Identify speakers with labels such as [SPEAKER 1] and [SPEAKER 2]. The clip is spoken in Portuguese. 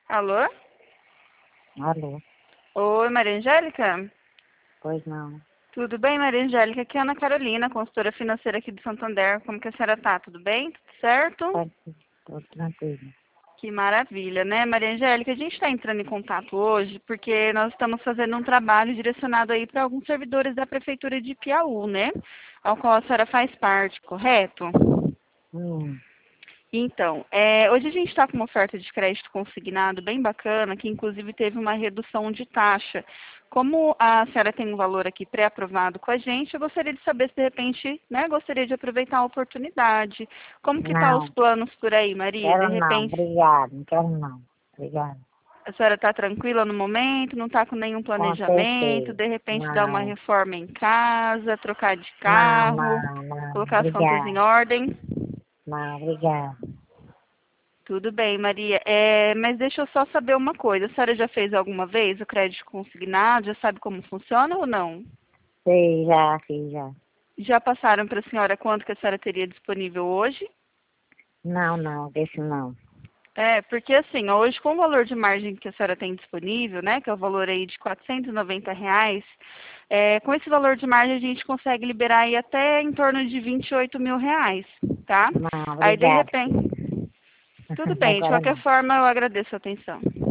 [SPEAKER 1] Alô?
[SPEAKER 2] Alô?
[SPEAKER 1] Oi, Maria Angélica?
[SPEAKER 2] Pois não.
[SPEAKER 1] Tudo bem, Maria Angélica? Aqui é a Ana Carolina, consultora financeira aqui do Santander. Como que a senhora tá? Tudo bem? Tudo certo?
[SPEAKER 2] Pode ser. Tô tranquilo.
[SPEAKER 1] Que maravilha, né, Maria Angélica? A gente está entrando em contato hoje porque nós estamos fazendo um trabalho direcionado aí para alguns servidores da Prefeitura de Piauí, né? Ao qual a senhora faz parte, correto?
[SPEAKER 2] Hum,
[SPEAKER 1] Então, hoje a gente está com uma oferta de crédito consignado bem bacana, que inclusive teve uma redução de taxa. Como a senhora tem um valor aqui pré-aprovado com a gente, eu gostaria de saber se de repente, né, gostaria de aproveitar a oportunidade. Como que tá os
[SPEAKER 2] não,
[SPEAKER 1] planos por aí, Maria? De
[SPEAKER 2] quero não.
[SPEAKER 1] repente,
[SPEAKER 2] Obrigado. Não quero não. Obrigado.
[SPEAKER 1] a senhora está tranquila no momento, não está com nenhum
[SPEAKER 2] Com
[SPEAKER 1] planejamento,
[SPEAKER 2] certeza.
[SPEAKER 1] de repente dar uma
[SPEAKER 2] Não,
[SPEAKER 1] reforma em casa, trocar de
[SPEAKER 2] não,
[SPEAKER 1] carro,
[SPEAKER 2] não, não.
[SPEAKER 1] colocar as contas em
[SPEAKER 2] Obrigado.
[SPEAKER 1] ordem?
[SPEAKER 2] Não, obrigado.
[SPEAKER 1] Tudo bem, Maria. Mas deixa eu só saber uma coisa. A senhora já fez alguma vez o crédito consignado? Já sabe como funciona ou não?
[SPEAKER 2] Sei, já, fiz já.
[SPEAKER 1] Já passaram para a senhora quanto que a senhora teria disponível hoje?
[SPEAKER 2] Não, não, desse não.
[SPEAKER 1] Porque assim, hoje com o valor de margem que a senhora tem disponível, né, que é o valor aí de R$ 490, com esse valor de margem a gente consegue liberar aí até em torno de R$ 28.000, tá?
[SPEAKER 2] Não,
[SPEAKER 1] Aí de
[SPEAKER 2] obrigado,
[SPEAKER 1] repente,
[SPEAKER 2] filho.
[SPEAKER 1] tudo bem, de
[SPEAKER 2] Agora
[SPEAKER 1] qualquer
[SPEAKER 2] não.
[SPEAKER 1] forma eu agradeço a atenção.